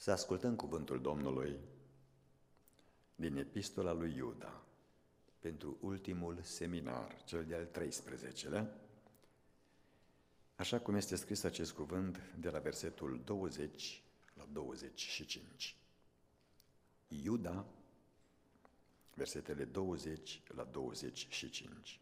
Să ascultăm cuvântul Domnului din epistola lui Iuda pentru ultimul seminar, cel de-al 13-lea, așa cum este scris acest cuvânt de la versetul 20 la 25. Iuda, versetele 20 la 25.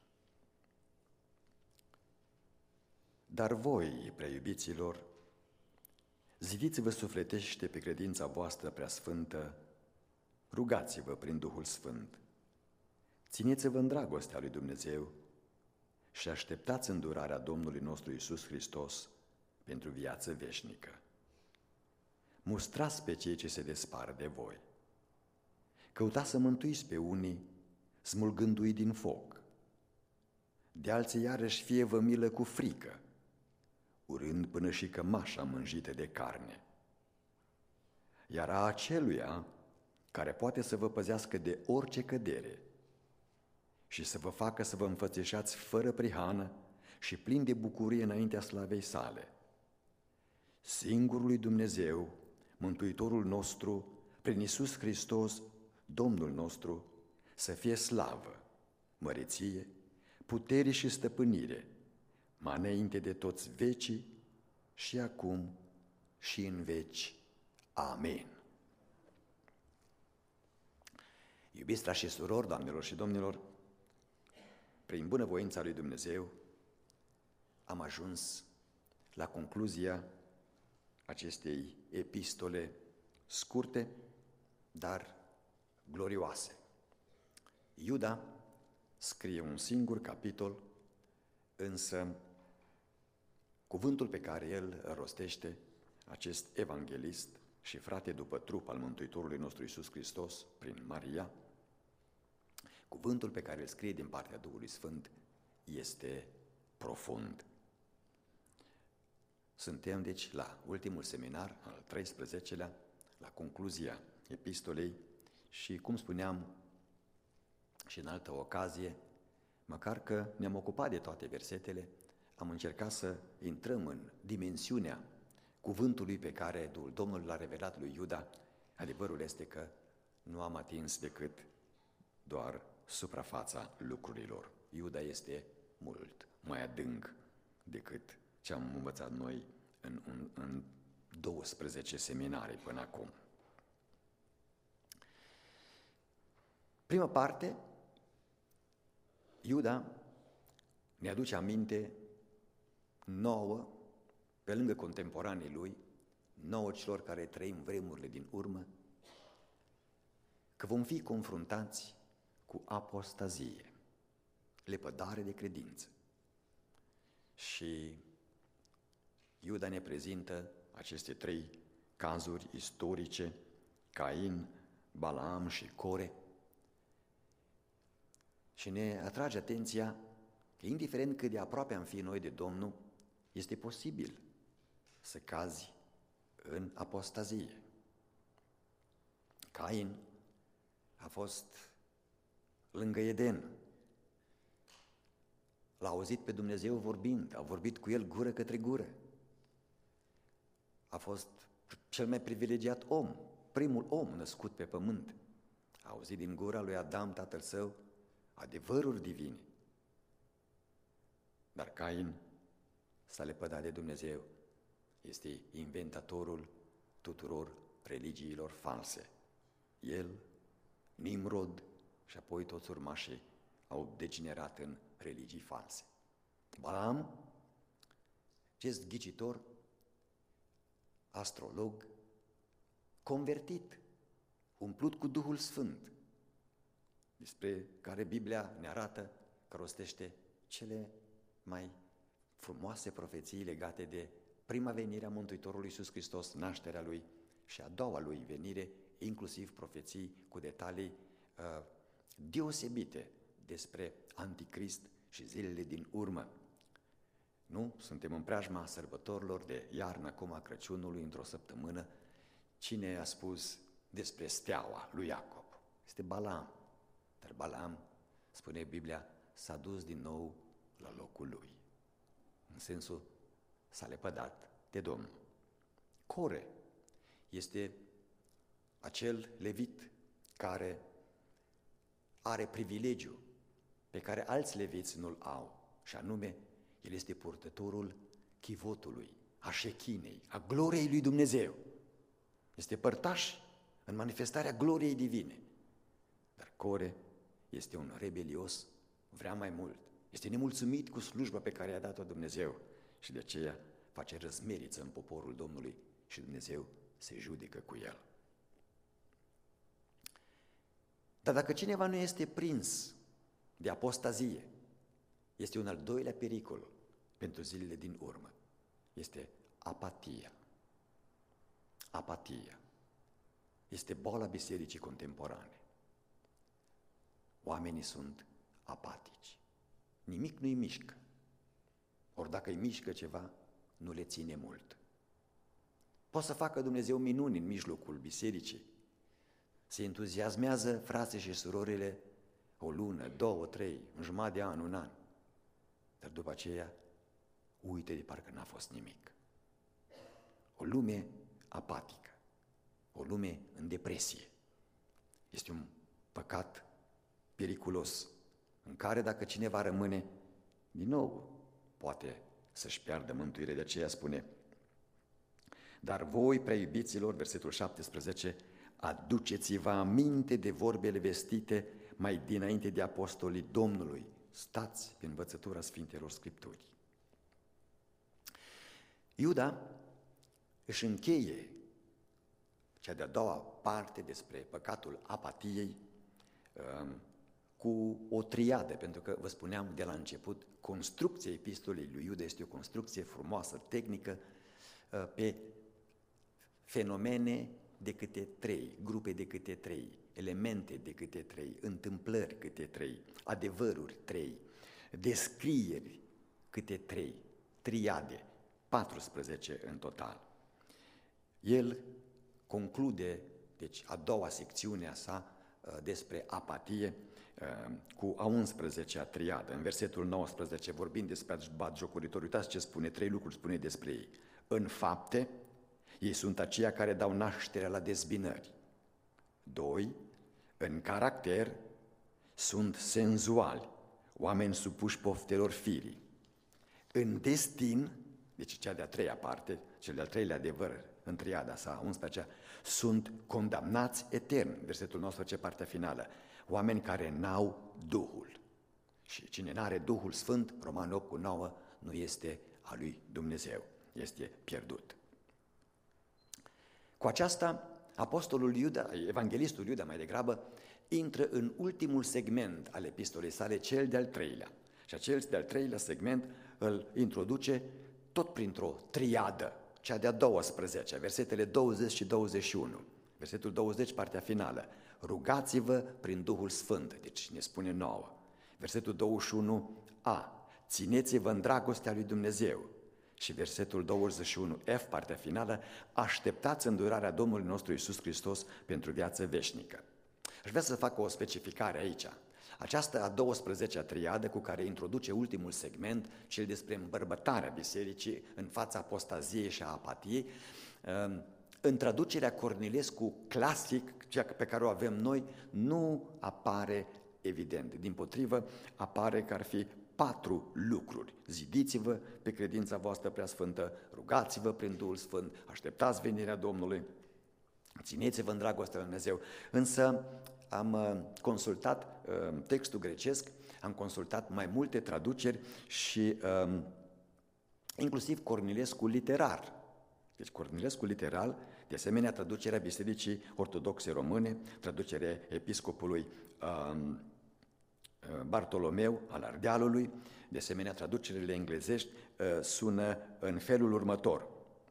Dar voi, prea iubiților, zidiți-vă sufletește pe credința voastră preasfântă, rugați-vă prin Duhul Sfânt, țineți-vă în dragostea lui Dumnezeu și așteptați îndurarea Domnului nostru Iisus Hristos pentru viață veșnică. Mustrați pe cei ce se despar de voi. Căutați să mântuiți pe unii, smulgându-i din foc. De alții iarăși fie-vă milă cu frică, urând până și cămașa mânjită de carne. Iar a aceluia care poate să vă păzească de orice cădere și să vă facă să vă înfățișați fără prihană și plini de bucurie înaintea slavei sale. Singurului Dumnezeu, Mântuitorul nostru, prin Iisus Hristos, Domnul nostru, să fie slavă, măreție, putere și stăpânire, mai înainte de toți vecii și acum și în veci. Amen. Iubiți frați și surori, doamnelor și domnilor, prin bunăvoința lui Dumnezeu am ajuns la concluzia acestei epistole scurte, dar glorioase. Iuda scrie un singur capitol, însă cuvântul pe care el rostește, acest evanghelist și frate după trup al Mântuitorului nostru Iisus Hristos, prin Maria, cuvântul pe care îl scrie din partea Duhului Sfânt este profund. Suntem, deci, la ultimul seminar, al 13-lea, la concluzia epistolei și, cum spuneam și în altă ocazie, măcar că ne-am ocupat de toate versetele, am încercat să intrăm în dimensiunea cuvântului pe care Duhul Domnului l-a revelat lui Iuda. Adevărul este că nu am atins decât doar suprafața lucrurilor. Iuda este mult mai adânc decât ce am învățat noi în 12 seminarii până acum. Prima parte, Iuda ne aduce aminte nouă, pe lângă contemporanii lui, nouă celor care trăim vremurile din urmă, că vom fi confruntați cu apostazie, lepădare de credință. Și Iuda ne prezintă aceste trei cazuri istorice, Cain, Balaam și Core, și ne atrage atenția că, indiferent cât de aproape am fi noi de Domnul, este posibil să cazi în apostazie. Cain a fost lângă Eden, l-a auzit pe Dumnezeu vorbind, a vorbit cu el gură către gură. A fost cel mai privilegiat om, primul om născut pe pământ. A auzit din gura lui Adam, tatăl său, adevăruri divine. Dar Cain s-a lepădat de Dumnezeu. Este inventatorul tuturor religiilor false. El, Nimrod și apoi toți urmașii au degenerat în religii false. Balaam, acest ghicitor, astrolog, convertit, umplut cu Duhul Sfânt, despre care Biblia ne arată că rostește cele mai frumoase profeții legate de prima venire a Mântuitorului Iisus Hristos, nașterea Lui, și a doua Lui venire, inclusiv profeții cu detalii deosebite despre Anticrist și zilele din urmă. Nu? Suntem în preajma sărbătorilor de iarnă, acum a Crăciunului, într-o săptămână. Cine a spus despre steaua lui Iacob? Este Balaam. Dar Balaam, spune Biblia, s-a dus din nou la locul lui. În sensul, s-a lepădat de Domnul. Core este acel levit care are privilegiu pe care alți leviți nu-l au, și anume, el este purtătorul chivotului, a șechinei, a gloriei lui Dumnezeu. Este părtaș în manifestarea gloriei divine. Dar Core este un rebelios, vrea mai mult, este nemulțumit cu slujba pe care i-a dat-o Dumnezeu și de aceea face răzmeriță în poporul Domnului și Dumnezeu se judecă cu el. Dar dacă cineva nu este prins de apostazie, este un al doilea pericol pentru zilele din urmă. Este apatia. Apatia este boala bisericii contemporane. Oamenii sunt apatici. Nimic nu-i mișcă. Ori dacă îi mișcă ceva, nu le ține mult. Poate să facă Dumnezeu minuni în mijlocul bisericii. Se entuziasmează frații și surorile o lună, 2, 3, în jumătate de an, un an. Dar după aceea uite de parcă n-a fost nimic. O lume apatică, o lume în depresie. Este un păcat periculos, în care dacă cineva rămâne, din nou poate să-și piardă mântuirea. De aceea spune: dar voi, prea iubiților, versetul 17, aduceți-vă aminte de vorbele vestite mai dinainte de apostolii Domnului. Stați pe învățătura Sfintelor Scripturii. Iuda își încheie cea de-a doua parte despre păcatul apatiei cu o triadă, pentru că vă spuneam de la început, construcția epistolei lui Iuda este o construcție frumoasă, tehnică, pe fenomene de câte 3, grupe de câte 3, elemente de câte 3, întâmplări câte 3, adevăruri 3, descrieri câte 3, triade, 14 în total. El conclude, deci, a doua secțiune a sa despre apatie cu a 11-a triadă. În versetul 19, vorbind despre batjocoritori, uitați ce spune, 3 lucruri spune despre ei. În fapte, ei sunt aceia care dau nașterea la dezbinări. 2. În caracter, sunt senzuali, oameni supuși poftelor firii. În destin, deci cea de-a treia parte, cel de-al treilea adevăr, în triada sa, 11-a, sunt condamnați etern, versetul 19, partea finală, oameni care n-au Duhul. Și cine n-are Duhul Sfânt, Roman 8:9, nu este a lui Dumnezeu, este pierdut. Cu aceasta, apostolul Iuda, evanghelistul Iuda mai degrabă, intră în ultimul segment al epistolei sale, cel de-al treilea. Și acel de-al treilea segment îl introduce tot printr-o triadă, cea de-a 12-a, versetele 20 și 21. Versetul 20, partea finală. Rugați-vă prin Duhul Sfânt, deci ne spune nouă. Versetul 21a. Țineți-vă în dragostea lui Dumnezeu. Și versetul 21f, partea finală, așteptați îndurarea Domnului nostru Iisus Hristos pentru viață veșnică. Aș vrea să fac o specificare aici. Această a 12-a triadă cu care introduce ultimul segment, cel despre îmbărbătarea bisericii în fața apostaziei și a apatiei, în traducerea Cornilescu clasic, cea pe care o avem noi, nu apare evident. Dimpotrivă, apare că ar fi 4 lucruri. Zidiți-vă pe credința voastră preasfântă, rugați-vă prin Duhul Sfânt, așteptați venirea Domnului, țineți-vă în dragostea lui Dumnezeu. Însă am consultat textul grecesc, am consultat mai multe traduceri și inclusiv Cornilescu literar. Deci Cornilescu literal, de asemenea traducerea Bisericii Ortodoxe Române, traducerea episcopului Bartolomeu al Ardealului, de asemenea traducerile englezești sună în felul următor.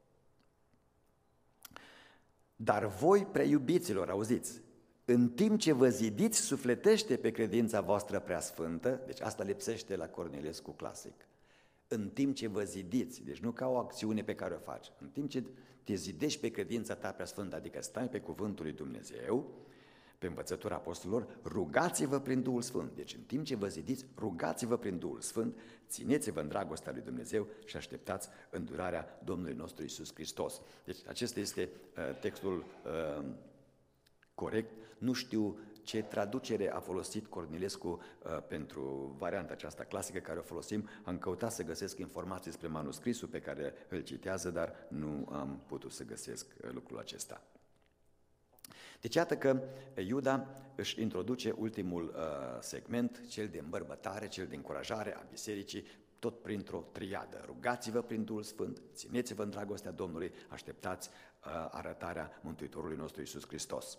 Dar voi, prea iubiților, auziți, în timp ce vă zidiți, sufletește pe credința voastră preasfântă, deci asta lipsește la Cornilescu clasic, în timp ce vă zidiți, deci nu ca o acțiune pe care o faci, în timp ce te zidești pe credința ta preasfântă, adică stai pe cuvântul lui Dumnezeu, pe învățătura apostolilor, rugați-vă prin Duhul Sfânt. Deci în timp ce vă zidiți, rugați-vă prin Duhul Sfânt, țineți-vă în dragostea lui Dumnezeu și așteptați îndurarea Domnului nostru Iisus Hristos. Deci acesta este textul corect. Nu știu ce traducere a folosit Cornilescu pentru varianta aceasta clasică care o folosim. Am căutat să găsesc informații despre manuscrisul pe care îl citează, dar nu am putut să găsesc lucrul acesta. Deci iată că Iuda își introduce ultimul segment, cel de îmbărbătare, cel de încurajare a bisericii, tot printr-o triadă. Rugați-vă prin Duhul Sfânt, țineți-vă în dragostea Domnului, așteptați arătarea Mântuitorului nostru Iisus Hristos.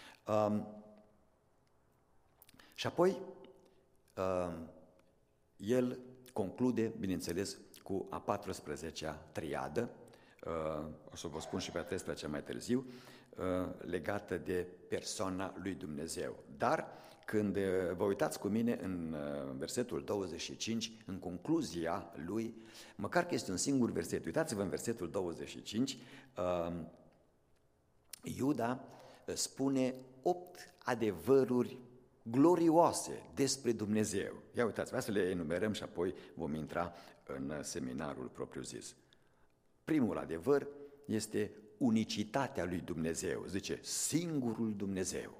Și apoi el conclude, bineînțeles, cu a 14-a triadă, o să vă spun și pe a 13-a mai târziu, legată de persoana lui Dumnezeu. Dar când vă uitați cu mine în versetul 25, în concluzia lui, măcar că este un singur verset, uitați-vă în versetul 25, Iuda spune 8 adevăruri glorioase despre Dumnezeu. Ia uitați, să le enumerăm și apoi vom intra în seminarul propriu-zis. Primul adevăr este unicitatea lui Dumnezeu, zice singurul Dumnezeu.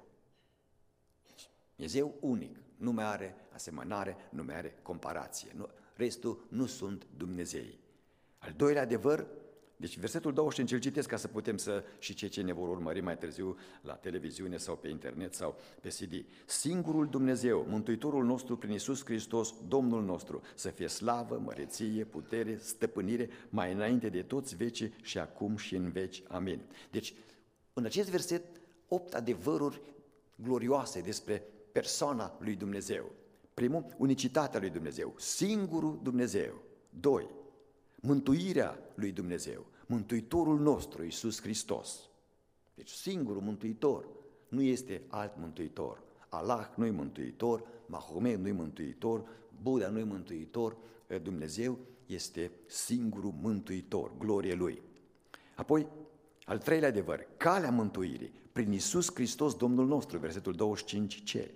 Dumnezeu unic, nu mai are asemănare, nu mai are comparație. Restul nu sunt Dumnezei. Al doilea adevăr, deci versetul 25 îl citesc ca să putem și cei ce ne vor urmări mai târziu la televiziune sau pe internet sau pe CD. Singurul Dumnezeu, Mântuitorul nostru prin Iisus Hristos, Domnul nostru, să fie slavă, măreție, putere, stăpânire, mai înainte de toți vecii și acum și în veci. Amin. Deci, în acest verset, 8 adevăruri glorioase despre persoana lui Dumnezeu. Primul, unicitatea lui Dumnezeu, singurul Dumnezeu. 2. Mântuirea lui Dumnezeu, Mântuitorul nostru, Iisus Hristos. Deci singurul Mântuitor, nu este alt Mântuitor. Allah nu-i Mântuitor, Mahomet nu-i Mântuitor, Buddha nu-i Mântuitor, Dumnezeu este singurul Mântuitor, glorie Lui. Apoi, al treilea adevăr, calea mântuirii, prin Iisus Hristos Domnul nostru, versetul 25c.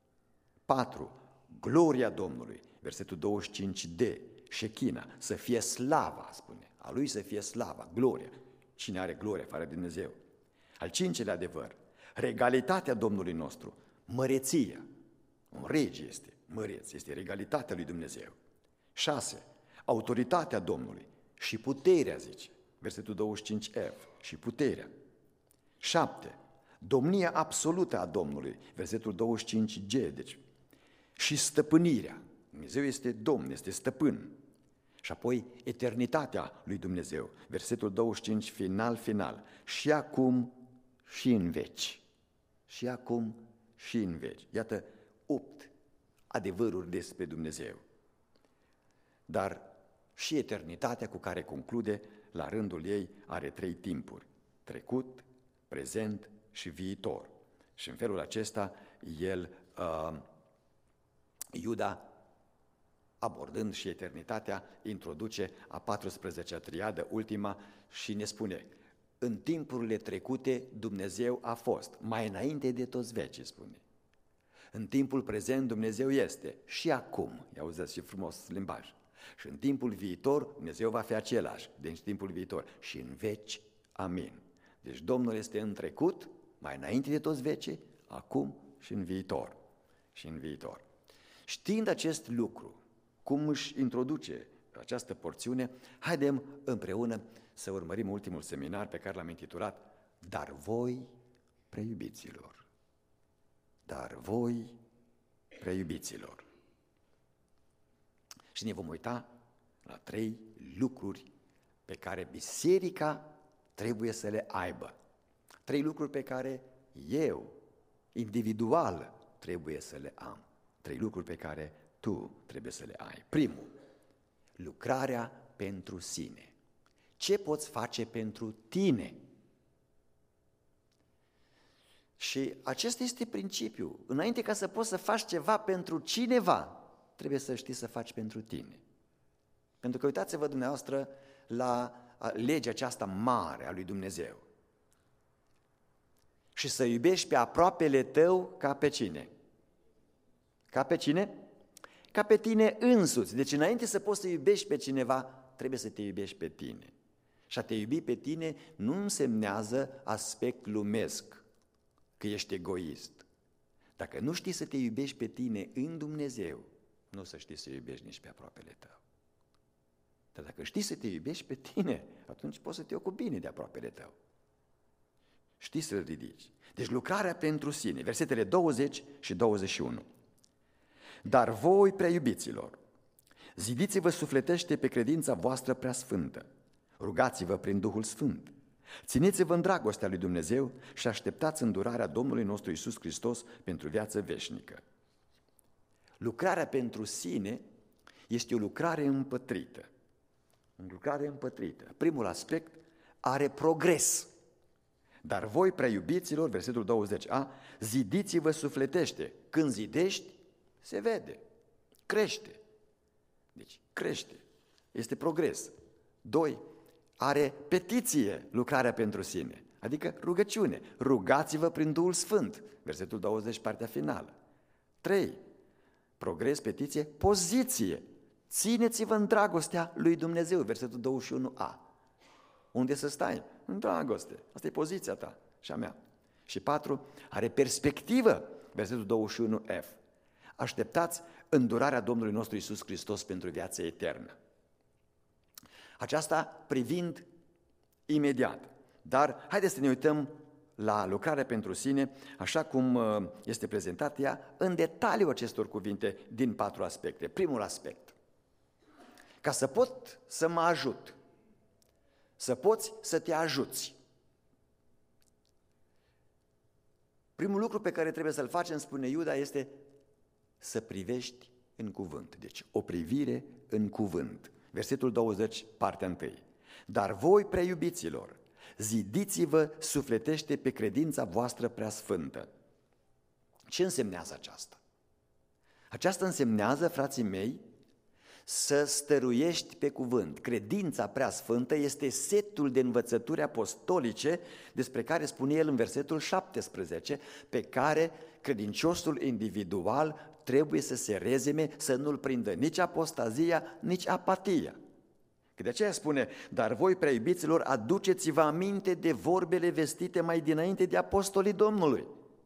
4. Gloria Domnului, versetul 25d. Șechina, să fie slava, spune, a lui să fie slava, gloria. Cine are gloria fără Dumnezeu? Al cincelea adevăr, regalitatea Domnului nostru, măreția. Un rege este măreț, este regalitatea lui Dumnezeu. 6. Autoritatea Domnului și puterea, zice, versetul 25f, și puterea. 7. Domnia absolută a Domnului, versetul 25g, deci, și stăpânirea. Dumnezeu este Domn, este stăpân. Și apoi eternitatea lui Dumnezeu, versetul 25, final, și acum și în veci. Și acum și în veci. Iată 8 adevăruri despre Dumnezeu. Dar și eternitatea cu care conclude, la rândul ei, are 3 timpuri: trecut, prezent și viitor. Și în felul acesta, Iuda, abordând și eternitatea, introduce a 14-a triadă, ultima, și ne spune: în timpurile trecute Dumnezeu a fost, mai înainte de toți vecii, spune. În timpul prezent Dumnezeu este și acum, i-auziți și frumos limbaj. Și în timpul viitor Dumnezeu va fi același, deci timpul viitor și în veci, amin. Deci Domnul este în trecut, mai înainte de toți vecii, acum și în viitor. Și în viitor. Știind acest lucru, cum își introduce această porțiune, haidem împreună să urmărim ultimul seminar pe care l-am intitulat Dar voi, preiubiților, dar voi, preiubiților. Și ne vom uita la 3 lucruri pe care biserica trebuie să le aibă. 3 lucruri pe care eu, individual, trebuie să le am. 3 lucruri pe care tu trebuie să le ai. Primul, lucrarea pentru sine. Ce poți face pentru tine? Și acesta este principiul. Înainte ca să poți să faci ceva pentru cineva, trebuie să știi să faci pentru tine. Pentru că uitați-vă dumneavoastră la legea aceasta mare a lui Dumnezeu. Și să iubești pe aproapele tău ca pe cine? Ca pe cine? Ca pe tine însuți. Deci înainte să poți să iubești pe cineva, trebuie să te iubești pe tine. Și a te iubi pe tine nu însemnează aspect lumesc. că ești egoist. Dacă nu știi să te iubești pe tine în Dumnezeu, nu o să știi să iubești nici pe aproapele tău. Dar dacă știi să te iubești pe tine, atunci poți să te ocupi bine de aproapele tău. Știi să-l ridici. Deci lucrarea pentru sine, versetele 20 și 21. Dar voi, prea iubiților, zidiți-vă sufletește pe credința voastră prea sfântă, rugați-vă prin Duhul Sfânt, țineți-vă în dragostea lui Dumnezeu și așteptați îndurarea Domnului nostru Iisus Hristos pentru viață veșnică. Lucrarea pentru sine este o lucrare împătrită. O lucrare împătrită. Primul aspect are progres. Dar voi, prea iubiților, versetul 20a, zidiți-vă sufletește. Când zidești, se vede, crește. Deci crește, este progres. 2. Are petiție lucrarea pentru sine, adică rugăciune. Rugați-vă prin Duhul Sfânt, versetul 20, partea finală. 3. Progres, petiție, poziție. Țineți-vă în dragostea lui Dumnezeu, versetul 21a. Unde să stai? În dragoste. Asta e poziția ta și a mea. Și 4. Are perspectivă, versetul 21f. Așteptați îndurarea Domnului nostru Iisus Hristos pentru viața eternă. Aceasta privind imediat. Dar haideți să ne uităm la lucrarea pentru sine, așa cum este prezentată ea, în detaliu acestor cuvinte din 4 aspecte. Primul aspect. Ca să pot să mă ajut, să poți să te ajuți. Primul lucru pe care trebuie să-l facem, spune Iuda, este să privești în cuvânt. Deci, o privire în cuvânt. Versetul 20, partea 1. Dar voi, prea iubiților, zidiți-vă sufletește pe credința voastră prea sfântă. Ce însemnează aceasta? Aceasta însemnează, frații mei, să stăruiești pe cuvânt. Credința prea sfântă este setul de învățături apostolice despre care spune el în versetul 17, pe care credinciosul individual trebuie să se rezeme, să nu-l prindă nici apostazia, nici apatia. Că de aceea spune, dar voi, prea iubiților, aduceți-vă aminte de vorbele vestite mai dinainte de apostolii Domnului.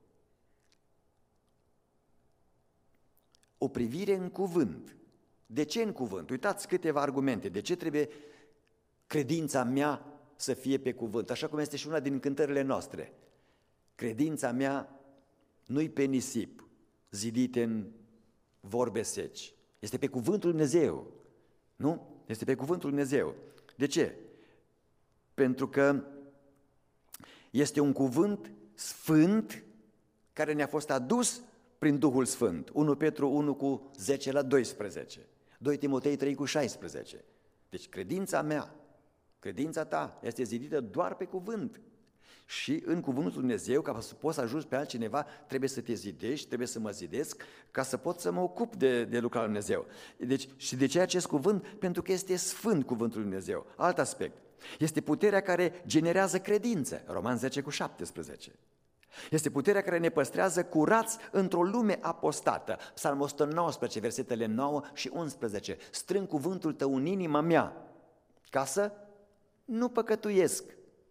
O privire în cuvânt. De ce în cuvânt? Uitați câteva argumente. De ce trebuie credința mea să fie pe cuvânt? Așa cum este și una din cântările noastre. Credința mea nu-i pe nisip, zidite în vorbe seci. Este pe cuvântul Lui Dumnezeu. Nu? Este pe cuvântul Lui Dumnezeu. De ce? Pentru că este un cuvânt sfânt care ne-a fost adus prin Duhul Sfânt. 1 Petru 1 cu 10 la 12. 2 Timotei 3 cu 16. Deci credința mea, credința ta este zidită doar pe cuvânt. Și în cuvântul Lui Dumnezeu, ca să poți să ajungi pe altcineva, trebuie să te zidești, trebuie să mă zidesc, ca să pot să mă ocup de lucrarea Lui Dumnezeu. Deci, și de ce acest cuvânt? Pentru că este sfânt cuvântul Lui Dumnezeu. Alt aspect. Este puterea care generează credință. Roman 10 cu 17. Este puterea care ne păstrează curați într-o lume apostată. Psalmul 119, versetele 9 și 11. Strâng cuvântul tău în inima mea, ca să nu păcătuiesc.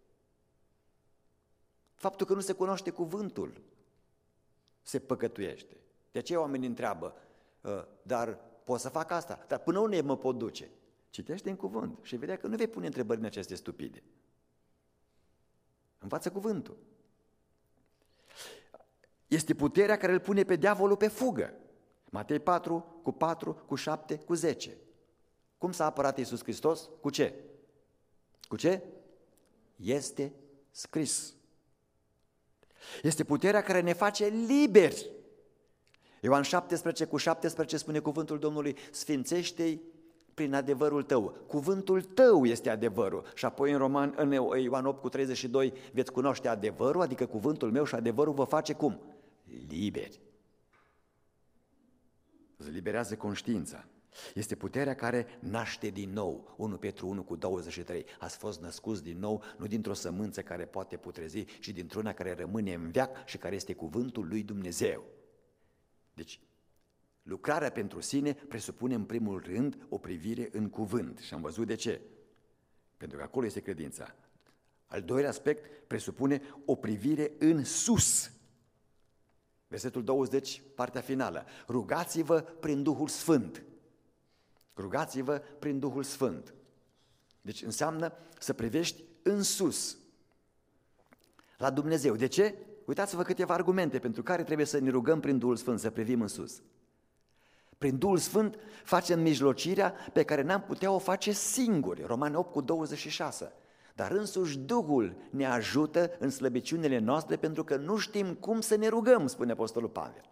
Faptul că nu se cunoaște cuvântul se păcătuiește. De aceea oamenii întreabă, dar pot să fac asta? Dar până unde mă pot duce? Citește în cuvânt și vedea că nu vei pune întrebări în aceste stupide. Învață cuvântul. Este puterea care îl pune pe diavolul pe fugă. Matei 4 cu 4, cu 7, cu 10. Cum s-a apărat Iisus Hristos? Cu ce? Cu ce? Este scris. Este puterea care ne face liberi. Ioan 17 cu 17 spune cuvântul Domnului, sfințește-i prin adevărul tău. Cuvântul tău este adevărul. Și apoi în Ioan 8 cu 32 veți cunoaște adevărul, adică cuvântul meu, și adevărul vă face cum? Liberi. Îți liberează conștiința. Este puterea care naște din nou. 1 Petru 1 cu 23. Ați fost născuți din nou, nu dintr-o sămânță care poate putrezi, ci dintr-una care rămâne în veac și care este cuvântul lui Dumnezeu. Deci, lucrarea pentru sine presupune în primul rând o privire în cuvânt. Și am văzut de ce. Pentru că acolo este credința. Al doilea aspect presupune o privire în sus. Versetul 20, partea finală. Rugați-vă prin Duhul Sfânt. Rugați-vă prin Duhul Sfânt. Deci înseamnă să privești în sus, la Dumnezeu. De ce? Uitați-vă câteva argumente pentru care trebuie să ne rugăm prin Duhul Sfânt, să privim în sus. Prin Duhul Sfânt facem mijlocirea pe care n-am putea o face singuri. Romani 8:26. Dar însuși Duhul ne ajută în slăbiciunile noastre pentru că nu știm cum să ne rugăm, spune Apostolul Pavel.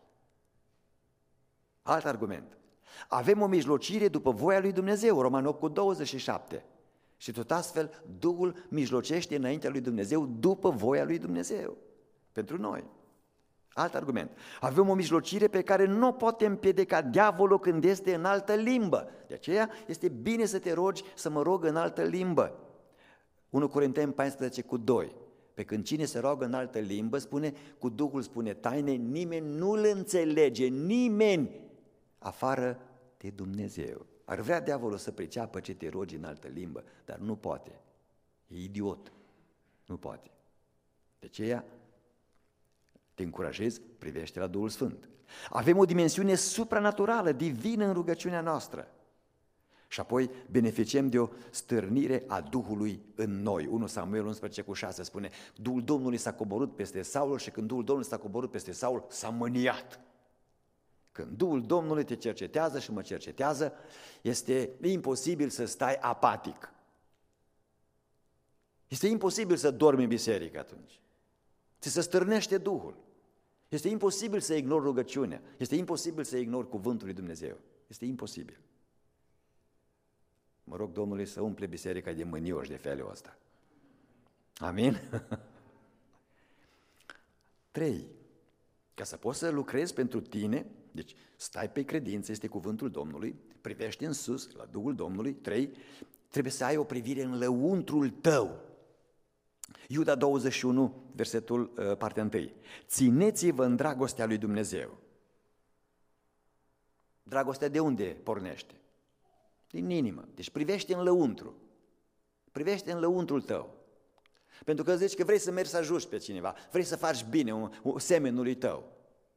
Alt argument. Avem o mijlocire după voia lui Dumnezeu, Romani 8:27. Și tot astfel Duhul mijlocește înaintea lui Dumnezeu după voia lui Dumnezeu. Pentru noi. Alt argument. Avem o mijlocire pe care nu o poate împiedica diavolul când este în altă limbă. De aceea este bine să te rogi să mă rog în altă limbă. 1 Corinteni 14:2. Pe când cine se roagă în altă limbă, spune, cu Duhul spune taine, nimeni nu-l înțelege, nimeni afară de Dumnezeu. Ar vrea diavolul să priceapă ce te rogi în altă limbă, dar nu poate. E idiot. Nu poate. De aceea te încurajez, privește la Duhul Sfânt. Avem o dimensiune supranaturală, divină în rugăciunea noastră. Și apoi beneficiem de o stârnire a Duhului în noi. 1 Samuel 11:6 spune, Duhul Domnului s-a coborât peste Saul și când Duhul Domnului s-a coborât peste Saul, s-a mâniat. Când Duhul Domnului te cercetează și mă cercetează, este imposibil să stai apatic. Este imposibil să dormi în biserică atunci. Ți se stârnește Duhul. Este imposibil să ignori rugăciunea. Este imposibil să ignori cuvântul lui Dumnezeu. Este imposibil. Mă rog Domnului să umple biserica de mânioși de felul ăsta. Amin? 3. Ca să poți să lucrezi pentru tine, deci stai pe credință, este cuvântul Domnului, privești în sus, la Duhul Domnului. 3. Trebuie să ai o privire în lăuntrul tău. Iuda 21, versetul, partea 1. Țineți-vă în dragostea lui Dumnezeu. Dragostea de unde pornește? Din inimă. Deci privește în lăuntru. Privește în lăuntrul tău. Pentru că zici că vrei să mergi să ajuți pe cineva, vrei să faci bine semenului tău.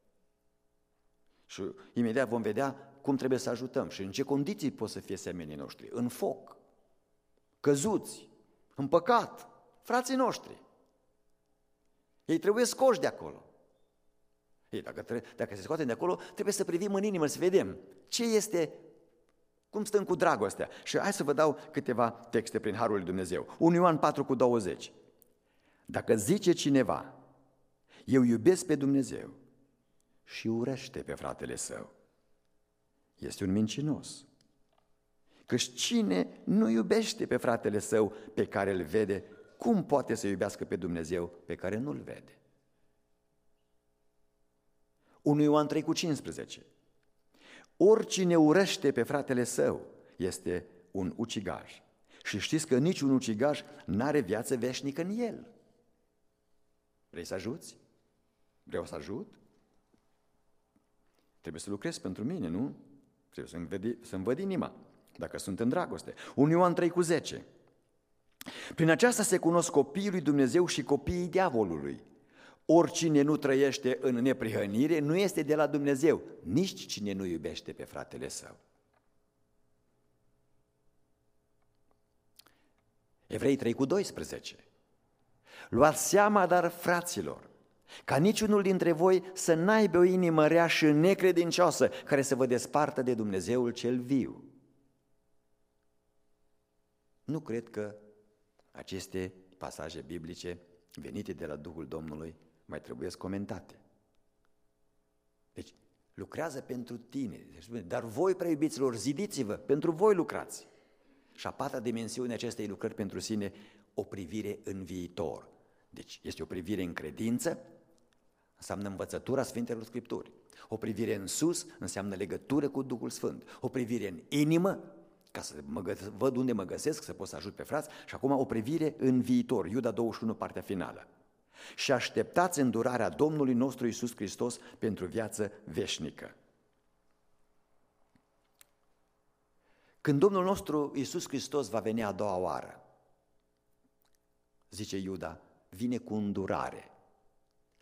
Și imediat vom vedea cum trebuie să ajutăm și în ce condiții pot să fie semenii noștri. În foc, căzuți, în păcat, frații noștri. Ei trebuie scoși de acolo. Ei, dacă se scoatem de acolo, trebuie să privim în inimă, să vedem ce este, cum stăm cu dragostea. Și hai să vă dau câteva texte prin Harul lui Dumnezeu. 1 Ioan 4:20. Dacă zice cineva, eu iubesc pe Dumnezeu și urăște pe fratele său, este un mincinos. Căci cine nu iubește pe fratele său pe care îl vede, cum poate să iubească pe Dumnezeu pe care nu-l vede? 1 Ioan 3:15. Oricine urăște pe fratele său este un ucigaș. Și știți că niciun ucigaș n-are viață veșnică în el. Vrei să ajuți? Vreau să ajut? Trebuie să lucrezi pentru mine, nu? Trebuie să-mi văd inima, dacă sunt în dragoste. 1 Ioan 3:10. Prin aceasta se cunosc copiii lui Dumnezeu și copiii diavolului. Oricine nu trăiește în neprihănire nu este de la Dumnezeu, nici cine nu iubește pe fratele său. Evrei 3:12. Luați seama, dar, fraților, ca niciunul dintre voi să n-aibă o inimă rea și necredincioasă care să vă despartă de Dumnezeul cel viu. Nu cred că aceste pasaje biblice venite de la Duhul Domnului mai trebuie comentate. Deci, lucrează pentru tine. Dar voi, prea iubiților, zidiți-vă, pentru voi lucrați. Și a patra dimensiune acestei lucrări pentru sine, o privire în viitor. Deci, este o privire în credință, înseamnă învățătura Sfintelor Scripturi. O privire în sus înseamnă legătură cu Duhul Sfânt. O privire în inimă, ca să văd unde mă găsesc, să pot să ajut pe frați. Și acum o privire în viitor, Iuda 21, partea finală. Și așteptați îndurarea Domnului nostru Iisus Hristos pentru viață veșnică. Când Domnul nostru Iisus Hristos va veni a doua oară, zice Iuda, vine cu îndurare.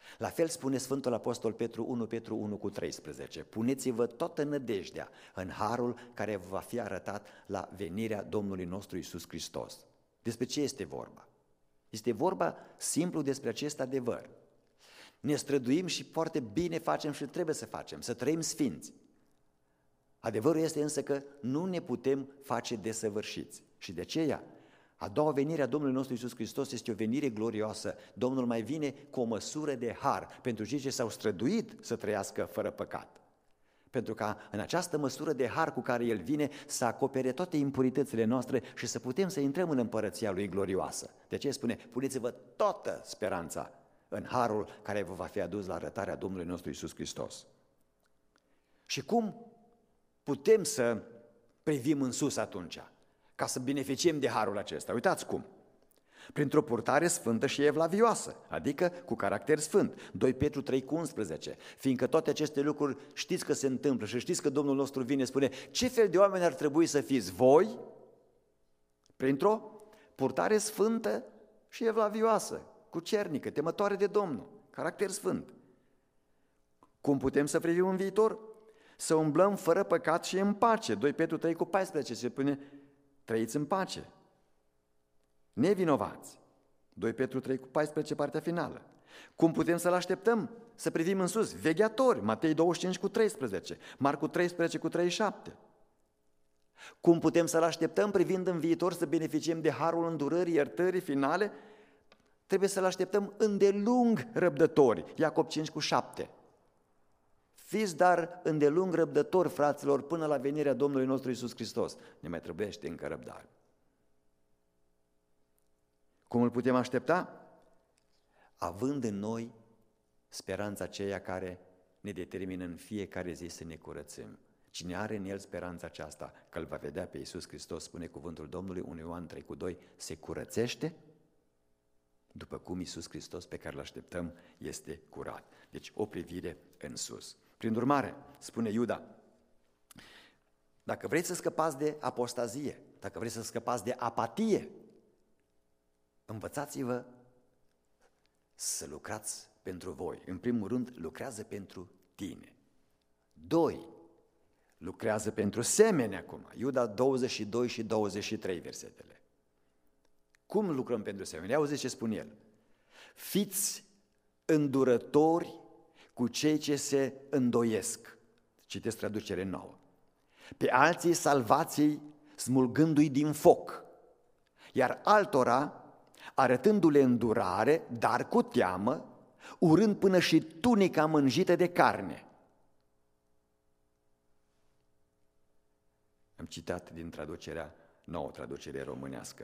La fel spune Sfântul Apostol Petru 1 Petru 1 cu 13. Puneți-vă toată nădejdea în harul care vă va fi arătat la venirea Domnului nostru Iisus Hristos. Despre ce este vorba? Este vorba simplu despre acest adevăr. Ne străduim și foarte bine facem și trebuie să facem, să trăim sfinți. Adevărul este însă că nu ne putem face desăvârșiți și de aceea a doua venire a Domnului nostru Iisus Hristos este o venire glorioasă. Domnul mai vine cu o măsură de har pentru cei ce s-au străduit să trăiască fără păcat. Pentru ca în această măsură de har cu care El vine să acopere toate impuritățile noastre și să putem să intrăm în împărăția Lui glorioasă. De aceea spune, puneți-vă toată speranța în harul care vă va fi adus la arătarea Domnului nostru Iisus Hristos. Și cum putem să privim în sus atunci, ca să beneficiem de harul acesta? Uitați cum! Printr-o purtare sfântă și evlavioasă, adică cu caracter sfânt. 2 Petru 3,11. Fiindcă toate aceste lucruri știți că se întâmplă și știți că Domnul nostru vine, spune, ce fel de oameni ar trebui să fiți voi? Printr-o purtare sfântă și evlavioasă, cucernică, temătoare de Domnul, caracter sfânt. Cum putem să privim în viitor? Să umblăm fără păcat și în pace. 2 Petru 3,14 se spune, trăiți în pace. Nevinovați. 2 Petru 3,14, partea finală. Cum putem să-L așteptăm? Să privim în sus, vegheatori. Matei 25,13, Marcu 13,37. Cum putem să-L așteptăm privind în viitor să beneficiem de harul îndurării, iertării finale? Trebuie să-L așteptăm îndelung răbdători. Iacob 5,7. Fiți dar îndelung răbdători, fraților, până la venirea Domnului nostru Iisus Hristos. Ne mai trebuiește încă răbdare. Cum îl putem aștepta? Având în noi speranța aceea care ne determină în fiecare zi să ne curățim. Cine are în el speranța aceasta, că îl va vedea pe Iisus Hristos, spune cuvântul Domnului, 1 Ioan 3,2, se curățește, după cum Iisus Hristos pe care îl așteptăm este curat. Deci o privire în sus. Prin urmare, spune Iuda, dacă vreți să scăpați de apostazie, dacă vreți să scăpați de apatie, învățați-vă să lucrați pentru voi. În primul rând, lucrează pentru tine. 2. Lucrează pentru semeni acum. Iuda 22 și 23 versetele. Cum lucrăm pentru semeni? Auziți ce spune el. Fiți îndurători cu cei ce se îndoiesc. Citesc traducere nouă. Pe alții salvați-i smulgându-i din foc, iar altora arătându-le îndurare, dar cu teamă, urând până și tunica mânjită de carne. Am citat din traducerea nouă, traducere românească.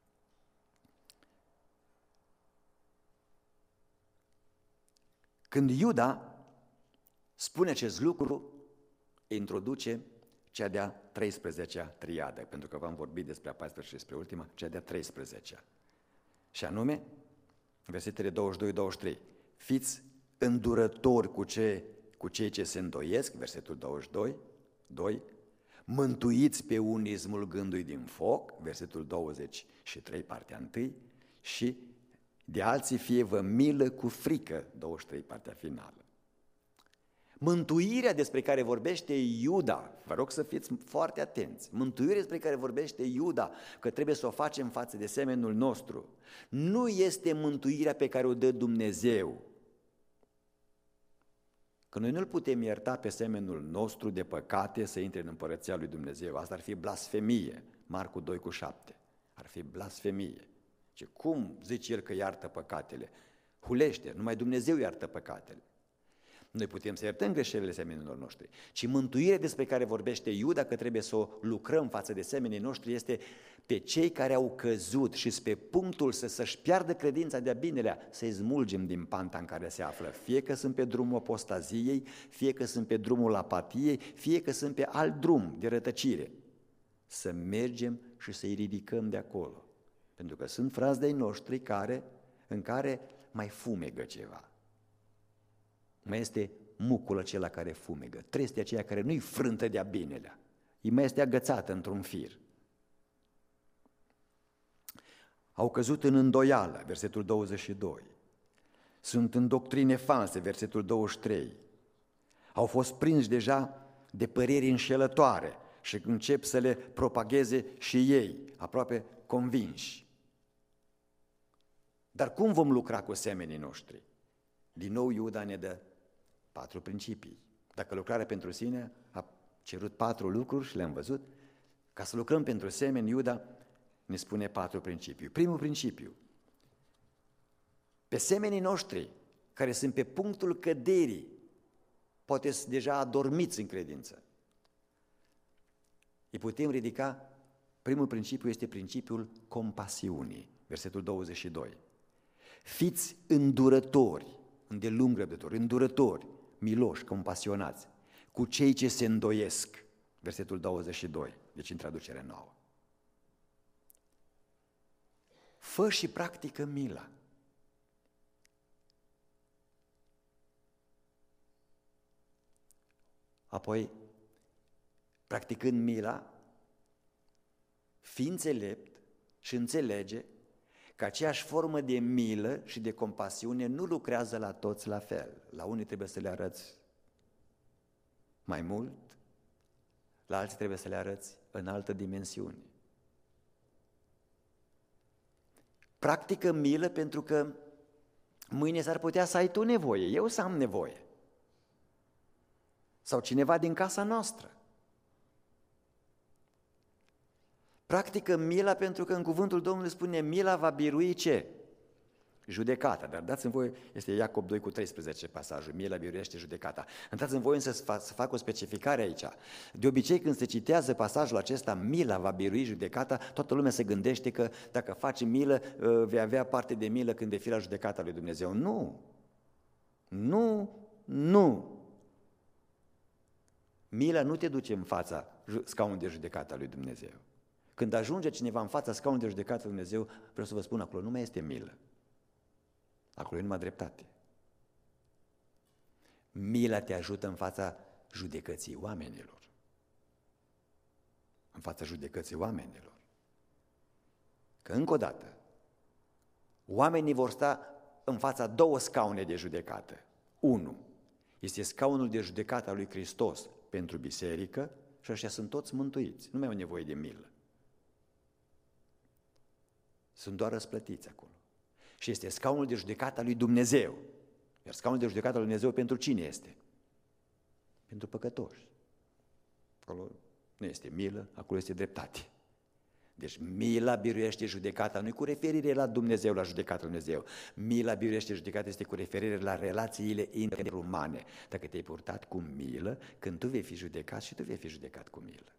Când Iuda spune acest lucru, introduce cea de-a 13-a triadă, pentru că v-am vorbit despre a 14 și despre ultima, cea de-a 13-a. Și anume, versetele 22-23, fiți îndurători cu cei ce se îndoiesc, versetul 22, 2, mântuiți pe unii smulgându-i din foc, versetul 23, partea 1, și de alții fie vă milă cu frică, 23, partea finală. Mântuirea despre care vorbește Iuda, vă rog să fiți foarte atenți, mântuirea despre care vorbește Iuda, că trebuie să o facem față de semenul nostru, nu este mântuirea pe care o dă Dumnezeu. Că noi nu-l putem ierta pe semenul nostru de păcate să intre în împărăția lui Dumnezeu. Asta ar fi blasfemie, Marcu 2,7. Ar fi blasfemie. Și cum zice el că iartă păcatele? Hulește, numai Dumnezeu iartă păcatele. Noi putem să iertăm greșelile semenilor noștri, ci mântuirea despre care vorbește Iuda, că trebuie să o lucrăm față de semenii noștri, este pe cei care au căzut și pe punctul să-și piardă credința de-a binelea, să-i smulgem din panta în care se află, fie că sunt pe drumul apostaziei, fie că sunt pe drumul apatiei, fie că sunt pe alt drum de rătăcire. Să mergem și să-i ridicăm de acolo, pentru că sunt frați de-ai noștri în care mai fumegă ceva. Mai este mucul acela care fumegă, trestia aceea care nu-i frântă de-a binelea, îi mai este agățată într-un fir. Au căzut în îndoială, versetul 22. sunt în doctrine false, versetul 23. Au fost prinși deja de păreri înșelătoare și încep să le propagheze și ei, aproape convinși. Dar cum vom lucra cu semenii noștri? Din nou Iuda ne dă 4 principii. Dacă lucrarea pentru sine a cerut 4 lucruri și le-am văzut, ca să lucrăm pentru semeni, Iuda ne spune 4 principii. Primul principiu: pe semenii noștri care sunt pe punctul căderii, poate sunt deja adormiți în credință, îi putem ridica. Primul principiu este principiul compasiunii, versetul 22. Fiți îndurători, îndelung răbdători, îndurători, miloși, compasionați, cu cei ce se îndoiesc, versetul 22, deci în traducere nouă. Fă și practică mila. Apoi, practicând mila, fii înțelept și înțelege că aceeași formă de milă și de compasiune nu lucrează la toți la fel. La unii trebuie să le arăți mai mult, la alții trebuie să le arăți în altă dimensiune. Practică milă pentru că mâine s-ar putea să ai tu nevoie, eu să am nevoie. Sau cineva din casa noastră. Practică mila pentru că în cuvântul Domnului spune mila va birui ce? Judecata. Dar dați-mi voie, este Iacob 2:13 pasajul, mila biruiește judecata. Dați-mi voie să fac o specificare aici. De obicei când se citează pasajul acesta, mila va birui judecata, toată lumea se gândește că dacă faci milă, vei avea parte de milă când vei fi la judecata lui Dumnezeu. Nu! Nu! Nu! Mila nu te duce în fața scaunului de judecată a lui Dumnezeu. Când ajunge cineva în fața scaunului de judecată a lui Dumnezeu, vreau să vă spun, acolo nu mai este milă. Acolo e numai dreptate. Mila te ajută în fața judecății oamenilor. În fața judecății oamenilor. Că încă o dată, oamenii vor sta în fața 2 scaune de judecată. 1. Este scaunul de judecată al lui Hristos pentru biserică și ăștia sunt toți mântuiți, nu mai au nevoie de milă. Sunt doar răsplătiți acolo. Și este scaunul de judecată al lui Dumnezeu. Iar scaunul de judecată al lui Dumnezeu pentru cine este? Pentru păcătoși. Acolo nu este milă, acolo este dreptate. Deci mila biruiește judecata, nu e cu referire la Dumnezeu, la judecata lui Dumnezeu. Mila biruiește judecata este cu referire la relațiile interumane. Dacă te-ai purtat cu milă, când tu vei fi judecat și tu vei fi judecat cu milă.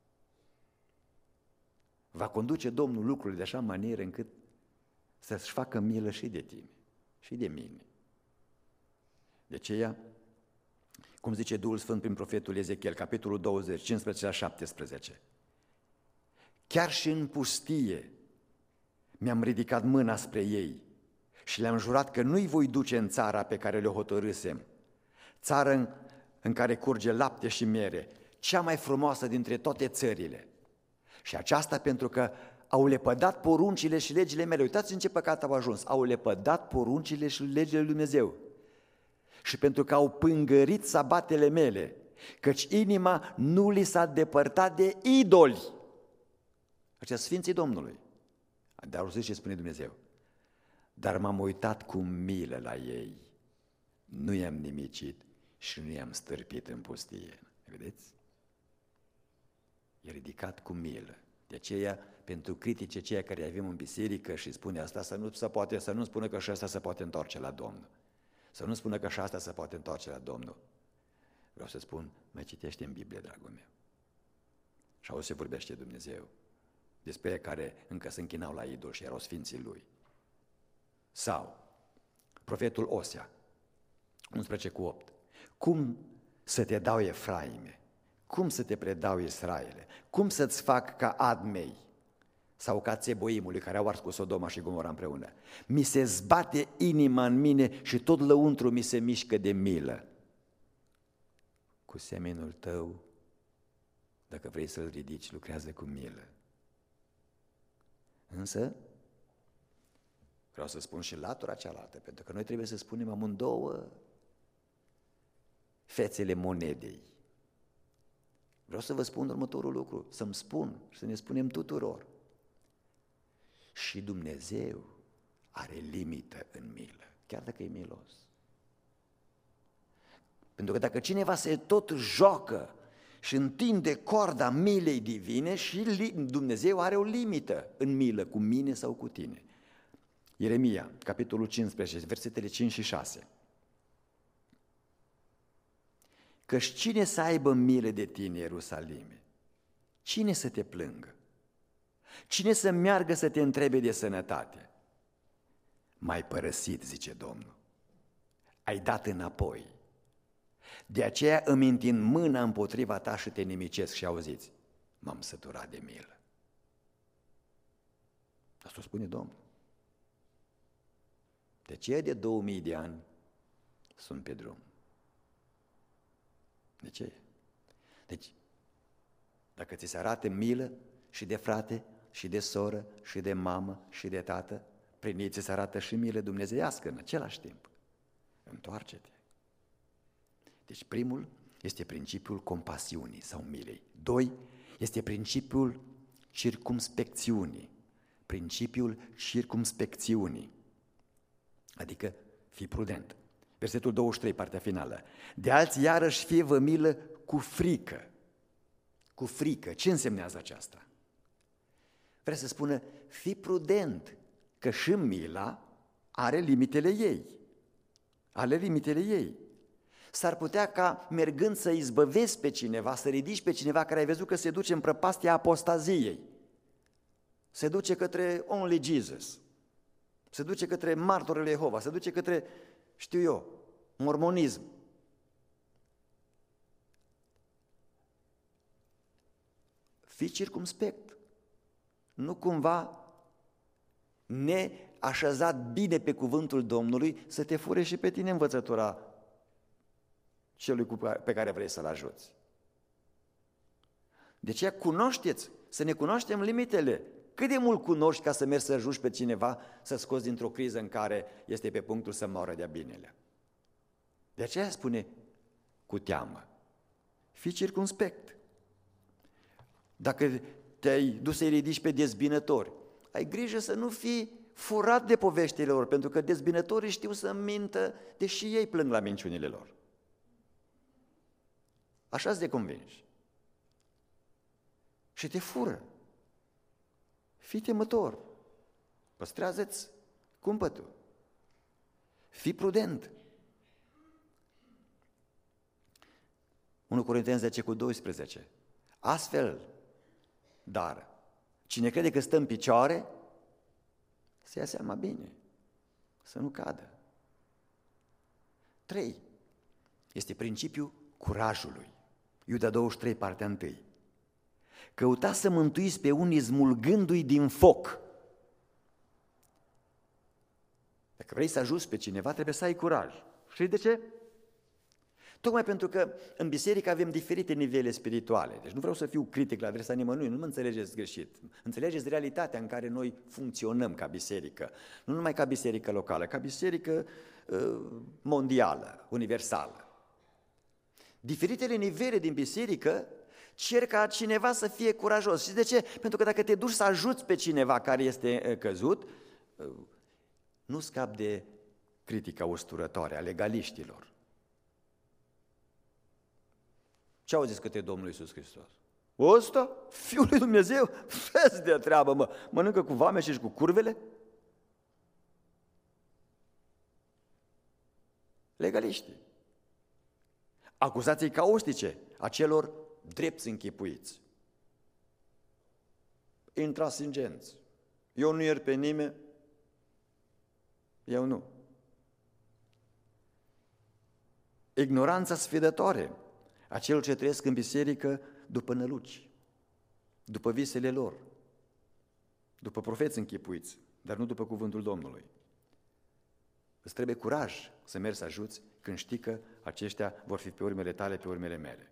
Va conduce Domnul lucrurile de așa manieră încât să-și facă milă și de tine și de mine. De aceea, cum zice Duhul Sfânt prin profetul Ezechiel, capitolul 20, 15 la 17, chiar și în pustie mi-am ridicat mâna spre ei și le-am jurat că nu-i voi duce în țara pe care le-o hotărâsem, țară în care curge lapte și miere, cea mai frumoasă dintre toate țările. Și aceasta pentru că au lepădat poruncile și legile mele. Uitați în ce păcat au ajuns. Au lepădat poruncile și legile lui Dumnezeu. Și pentru că au pângărit sabatele mele, căci inima nu li s-a depărtat de idoli. Aceia Sfinții Domnului. Dar auziți ce spune Dumnezeu? Dar m-am uitat cu milă la ei. Nu i-am nimicit și nu i-am stârpit în pustie. Vedeți? E ridicat cu milă. De aceea, pentru critice ceea care avem în biserică și spune asta, să nu spună că și asta se poate întoarce la Domnul. Să nu spună că și asta se poate întoarce la Domnul. Vreau să spun, mai citește în Biblie, dragul meu. Și auzi ce vorbește Dumnezeu despre ei care încă se închinau la idol și erau sfinții lui. Sau, profetul Osea, 11:8. Cum să te dau, Efraime? Cum să te predau, Israele? Cum să-ți fac ca Admei sau ca Țeboimului care au ars cu Sodoma și Gomora împreună? Mi se zbate inima în mine și tot lăuntru mi se mișcă de milă. Cu semenul tău, dacă vrei să-l ridici, lucrează cu milă. Însă, Vreau să spun și latura cealaltă, pentru că noi trebuie să spunem amândouă fețele monedei. Vreau să vă spun următorul lucru, să-mi spun, să ne spunem tuturor. Și Dumnezeu are limită în milă, chiar dacă e milos. Pentru că dacă cineva se tot joacă și întinde corda milei divine, și Dumnezeu are o limită în milă cu mine sau cu tine. Ieremia, capitolul 15, versetele 5 și 6. Căci cine să aibă milă de tine, Ierusalime? Cine să te plângă? Cine să meargă să te întrebe de sănătate? M-ai părăsit, zice Domnul, ai dat înapoi. De aceea îmi întind mâna împotriva ta și te nimicesc. Și auziți, m-am săturat de milă. Asta o spune Domnul. De aceea de 2000 de ani sunt pe drum. De ce? Deci, dacă ți se arată milă și de frate, și de soră, și de mamă, și de tată, prin ei ți se arată și milă dumnezeiască în același timp. Întoarce-te. Deci primul este principiul compasiunii sau milei. 2 este principiul circumspecțiunii. Principiul circumspecțiunii. Adică fii prudent. Versetul 23, partea finală. De alții iarăși fie-vă milă cu frică. Cu frică. Ce însemnează aceasta? Vrea să spună, fii prudent, că și mila are limitele ei. Are limitele ei. S-ar putea ca mergând să izbăvezi pe cineva, să ridici pe cineva care ai văzut că se duce în prăpastia apostaziei. Se duce către Only Jesus. Se duce către martorul Jehova, se duce către, știu eu, mormonism. Fii circumspect. Nu cumva neașezat bine pe cuvântul Domnului să te fure și pe tine învățătura celui pe care vrei să-l ajuți. De aceea cunoașteți, să ne cunoaștem limitele. Cât de mult cunoști ca să mergi să ajuți pe cineva să scoți dintr-o criză în care este pe punctul să moară de-a binele. De aceea spune cu teamă, fii circumspect. Dacă te-ai dus să-i ridici pe dezbinători, ai grijă să nu fii furat de poveștile lor, pentru că dezbinătorii știu să mintă, deși ei plâng la minciunile lor. Așa-ți de convingi. Și te fură. Fii temător. Păstrează-ți cumpătul. Fii prudent. 1 Corinteni 10:12. Astfel, dar, cine crede că stă în picioare, să ia seama bine, să nu cadă. 3. Este principiul curajului. Iuda 23, partea 1. Căutați să mântuiți pe unii smulgându-i din foc. Dacă vrei să ajuți pe cineva, trebuie să ai curaj. Știi de ce? Tocmai pentru că în biserică avem diferite nivele spirituale. Deci nu vreau să fiu critic la adresa nimănui, nu mă înțelegeți greșit. Înțelegeți realitatea în care noi funcționăm ca biserică. Nu numai ca biserică locală, ca biserică mondială, universală. Diferitele nivele din biserică cer ca cineva să fie curajos. Și de ce? Pentru că dacă te duci să ajuți pe cineva care este căzut, nu scapi de critica usturătoare a legaliștilor. Ce au zis către Domnul Iisus Hristos? Ăsta, Fiul lui Dumnezeu, fă-ți de treabă, mă, mănâncă cu vame și cu curvele? Legaliștii. Acuzații caustice a celor drepți închipuiți. Intransigenți. Eu nu iert pe nimeni, eu nu. Ignoranța sfidătoare a celor ce trăiesc în biserică după năluci, după visele lor, după profeți închipuiți, dar nu după cuvântul Domnului. Îți trebuie curaj să mergi să ajuți când știi că aceștia vor fi pe urmele tale, pe urmele mele.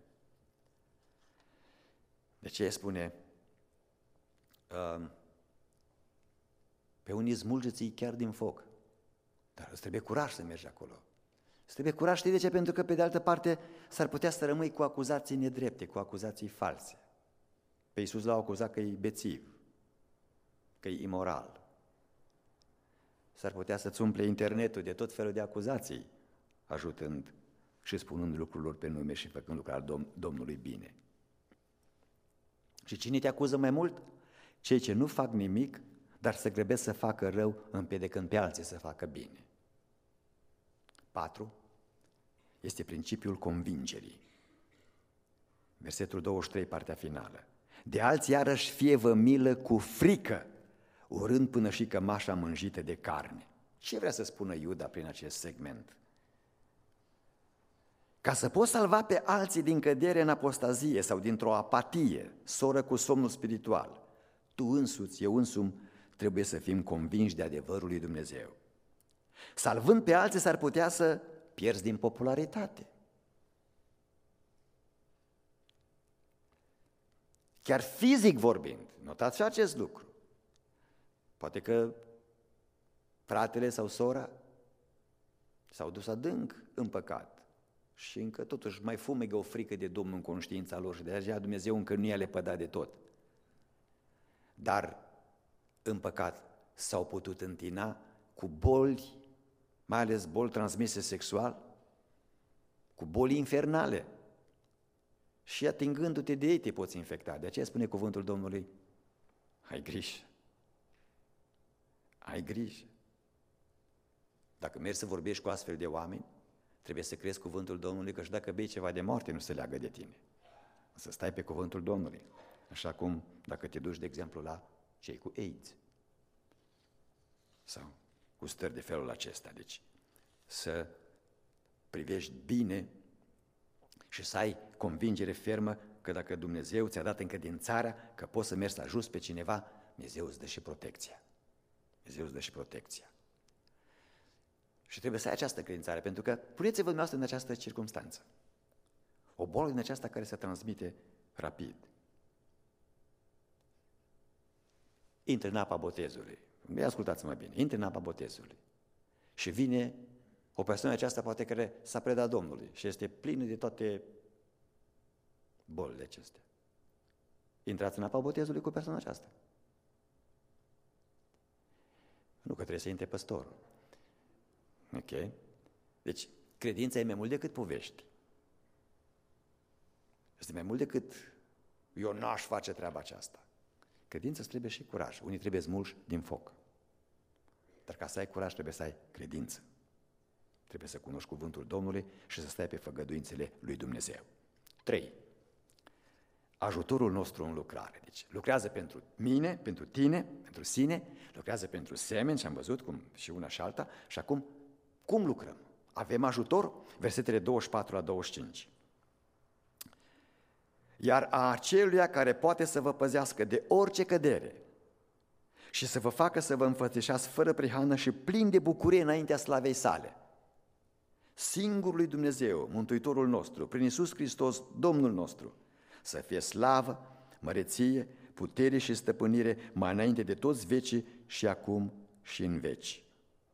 De ce spune Pe unii smulgeți chiar din foc. Dar îți trebuie curaj să mergi acolo. Îți trebuie curaj, știi de ce? Pentru că pe de altă parte s-ar putea să rămâi cu acuzații nedrepte, cu acuzații false. Pe Iisus l-au acuzat că e bețiv, că e imoral. S-ar putea să-ți umple internetul de tot felul de acuzații, ajutând și spunând lucrurilor pe nume și făcând lucrarea Domnului bine. Și cine te acuză mai mult? Cei ce nu fac nimic, dar se grăbesc să facă rău, împiedicând pe alții să facă bine. 4. Este principiul convingerii. Versetul 23, partea finală. De alții iarăși fie-vă milă cu frică, urând până și cămașa mânjită de carne. Ce vrea să spună Iuda prin acest segment? Ca să poți salva pe alții din cădere în apostazie sau dintr-o apatie, soră cu somnul spiritual, tu însuți, eu însumi, trebuie să fim convinși de adevărul lui Dumnezeu. Salvând pe alții s-ar putea să pierzi din popularitate. Chiar fizic vorbind, notați și acest lucru. Poate că fratele sau sora s-au dus adânc în păcat și încă totuși mai fumegă o frică de Domnul în conștiința lor și de aceea Dumnezeu încă nu i-a lepădat de tot. Dar în păcat s-au putut întina cu boli, mai ales boli transmise sexual, cu boli infernale. Și atingându-te de ei te poți infecta. De aceea spune cuvântul Domnului, ai grijă. Ai grijă. Dacă mergi să vorbești cu astfel de oameni, trebuie să crezi cuvântul Domnului, că și dacă bei ceva de moarte nu se leagă de tine. Să stai pe cuvântul Domnului. Așa cum dacă te duci, de exemplu, la cei cu AIDS sau cu stări de felul acesta. Deci să privești bine și să ai convingere fermă că dacă Dumnezeu ți-a dat încredințarea că poți să mergi să ajuți pe cineva, Dumnezeu îți dă și protecția. Dumnezeu îți dă și protecția. Și trebuie să ai această credințare, pentru că puneți-vă dumneavoastră în această circunstanță. O boală din aceasta care se transmite rapid. Intră în apa botezului. Ascultați-mă bine. Intră în apa botezului. Și vine o persoană aceasta poate care s-a predat Domnului și este plină de toate bolile acestea. Intrați în apa botezului cu persoana aceasta. Nu că trebuie să intre păstorul. Ok? Deci, credința e mai mult decât povești. Este mai mult decât eu n-aș face treaba aceasta. Credința îți trebuie și curaj. Unii trebuie smulși din foc. Dar ca să ai curaj trebuie să ai credință. Trebuie să cunoști cuvântul Domnului și să stai pe făgăduințele lui Dumnezeu. 3. Ajutorul nostru în lucrare. Deci lucrează pentru mine, pentru tine, pentru sine, lucrează pentru semeni și am văzut cum și una și alta. Și acum, cum lucrăm? Avem ajutor? Versetele 24 la 25. Iar a aceluia care poate să vă păzească de orice cădere și să vă facă să vă înfățișați fără prihană și plin de bucurie înaintea slavei sale. Singurului Dumnezeu, Mântuitorul nostru, prin Iisus Hristos, Domnul nostru, să fie slavă, măreție, putere și stăpânire mai înainte de toți vecii și acum și în veci.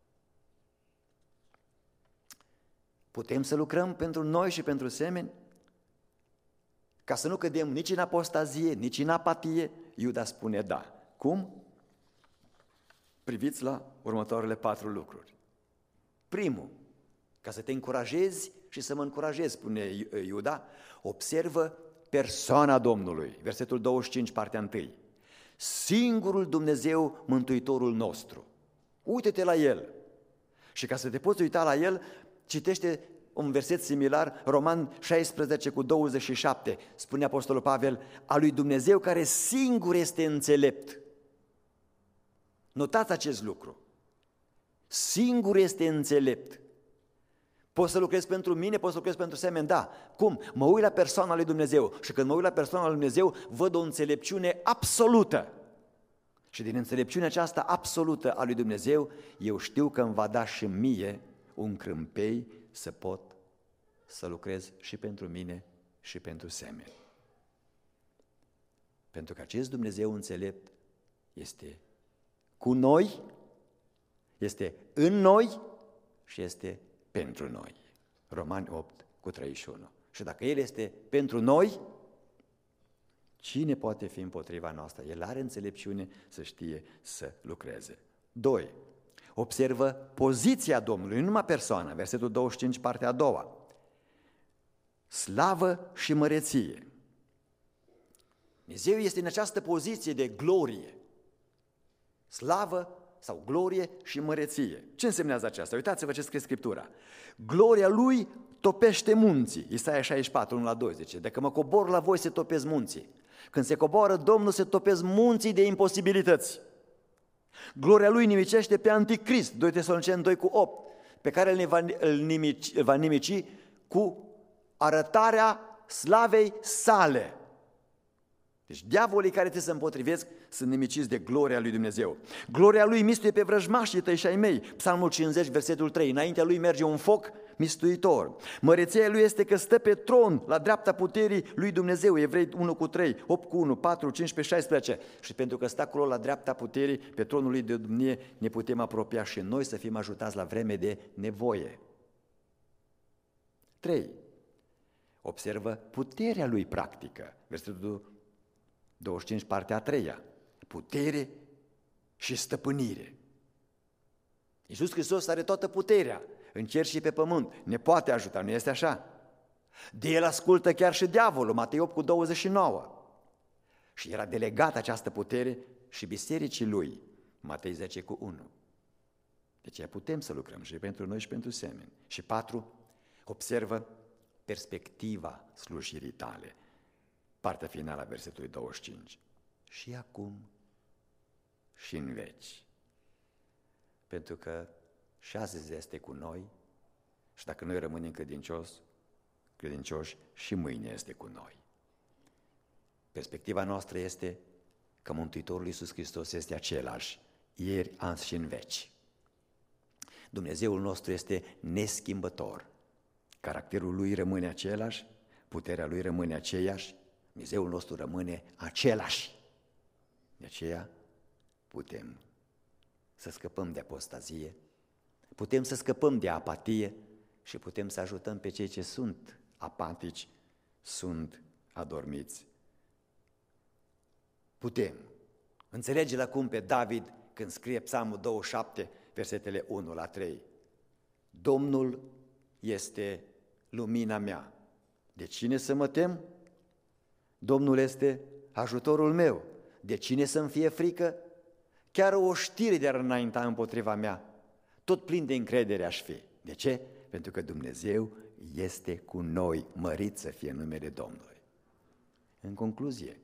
Putem să lucrăm pentru noi și pentru semeni? Ca să nu cădem nici în apostazie, nici în apatie, Iuda spune da. Cum? Priviți la următoarele 4 lucruri. Primul, ca să te încurajezi și să mă încurajezi, spune Iuda, observă persoana Domnului. Versetul 25, partea 1. Singurul Dumnezeu, Mântuitorul nostru. Uite-te la El. Și ca să te poți uita la El, citește un verset similar, Roman 16 cu 27, spune Apostolul Pavel, a lui Dumnezeu care singur este înțelept. Notați acest lucru. Singur este înțelept. Poți să lucrezi pentru mine, poți să lucrezi pentru semeni, da. Cum? Mă uit la persoana lui Dumnezeu și când mă uit la persoana lui Dumnezeu, văd o înțelepciune absolută. Și din înțelepciunea aceasta absolută a lui Dumnezeu, eu știu că îmi va da și mie un crâmpei să pot să lucrez și pentru mine și pentru semeni. Pentru că acest Dumnezeu înțelept este cu noi Este în noi și este pentru noi. Romani 8:31. Și dacă El este pentru noi, cine poate fi împotriva noastră? El are înțelepciune să știe să lucreze. 2. Observă poziția Domnului, nu numai persoana. Versetul 25, partea a doua. Slavă și măreție. Dumnezeu este în această poziție de glorie. Slavă sau glorie și măreție. Ce însemnează aceasta? Uitați-vă ce scrie Scriptura. Gloria Lui topește munții. Isaia 64, 1-2 zice, dacă mă cobor la voi se topesc munții. Când se coboară Domnul se topesc munții de imposibilități. Gloria Lui nimicește pe Anticrist, 2 Tesaloniceni 2:8, pe care îl va nimici cu arătarea slavei sale. Deci diavolii care ți se împotrivesc sunt nimiciți de gloria lui Dumnezeu. Gloria lui mistuie pe vrăjmașii tăi și ai mei. Psalmul 50, versetul 3. Înaintea lui merge un foc mistuitor. Măreția lui este că stă pe tron la dreapta puterii lui Dumnezeu. Evrei 1:3, 8:1, 4, 15, 16. Și pentru că stă acolo la dreapta puterii, pe tronul lui de domnie, ne putem apropia și noi să fim ajutați la vreme de nevoie. 3. Observă puterea lui practică. Versetul 25, partea a treia. Putere și stăpânire. Iisus Hristos are toată puterea, în cer și pe pământ. Ne poate ajuta, nu este așa? De El ascultă chiar și diavolul, Matei 8:29. Și era delegată această putere și bisericii Lui, Matei 10:1. Deci putem să lucrăm și pentru noi și pentru semeni. Și 4. Observă perspectiva slujirii tale. Partea finală a versetului 25. Și acum și în veci. Pentru că și azi este cu noi și dacă noi rămânem credincioși și mâine este cu noi. Perspectiva noastră este că Mântuitorul Iisus Hristos este același, ieri, azi și în veci. Dumnezeul nostru este neschimbător. Caracterul Lui rămâne același, puterea Lui rămâne aceeași, Dumnezeul nostru rămâne același. De aceea putem să scăpăm de apostazie, putem să scăpăm de apatie și putem să ajutăm pe cei ce sunt apatici, sunt adormiți. Putem. Înțelege-l acum pe David când scrie Psalmul 27, versetele 1-3. Domnul este lumina mea. De cine să mă tem? Domnul este ajutorul meu. De cine să-mi fie frică? Chiar o știre de-ar înainta împotriva mea, tot plin de încredere aș fi. De ce? Pentru că Dumnezeu este cu noi, mărit să fie numele Domnului. În concluzie,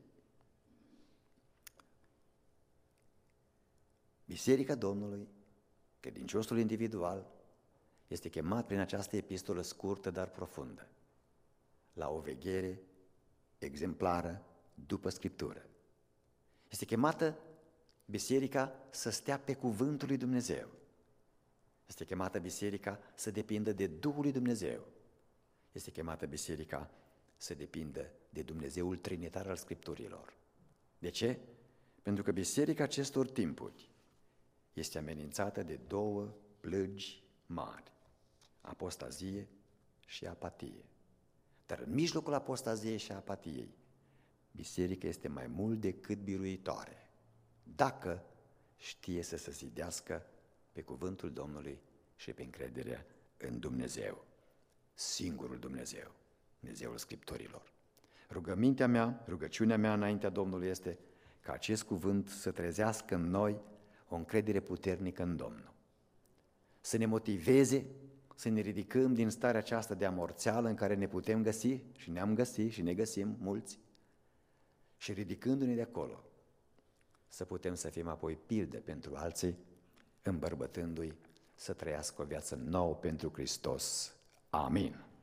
Biserica Domnului, credinciosul individual, este chemat prin această epistolă scurtă, dar profundă, la o veghere exemplară după Scriptură. Este chemată biserica să stea pe cuvântul lui Dumnezeu. Este chemată biserica să depindă de Duhul lui Dumnezeu. Este chemată biserica să depindă de Dumnezeul trinitar al Scripturilor. De ce? Pentru că biserica acestor timpuri este amenințată de două plăgi mari, apostazie și apatie. Dar în mijlocul apostaziei și apatiei, biserica este mai mult decât biruitoare, dacă știe să se zidească pe cuvântul Domnului și pe încrederea în Dumnezeu, singurul Dumnezeu, Dumnezeul Scripturilor. Rugămintea mea, rugăciunea mea înaintea Domnului este ca acest cuvânt să trezească în noi o încredere puternică în Domnul, să ne motiveze să ne ridicăm din starea aceasta de amorțeală în care ne putem găsi și ne-am găsit și ne găsim mulți și ridicându-ne de acolo să putem să fim apoi pildă pentru alții, îmbărbătându-i să trăiască o viață nouă pentru Hristos. Amin.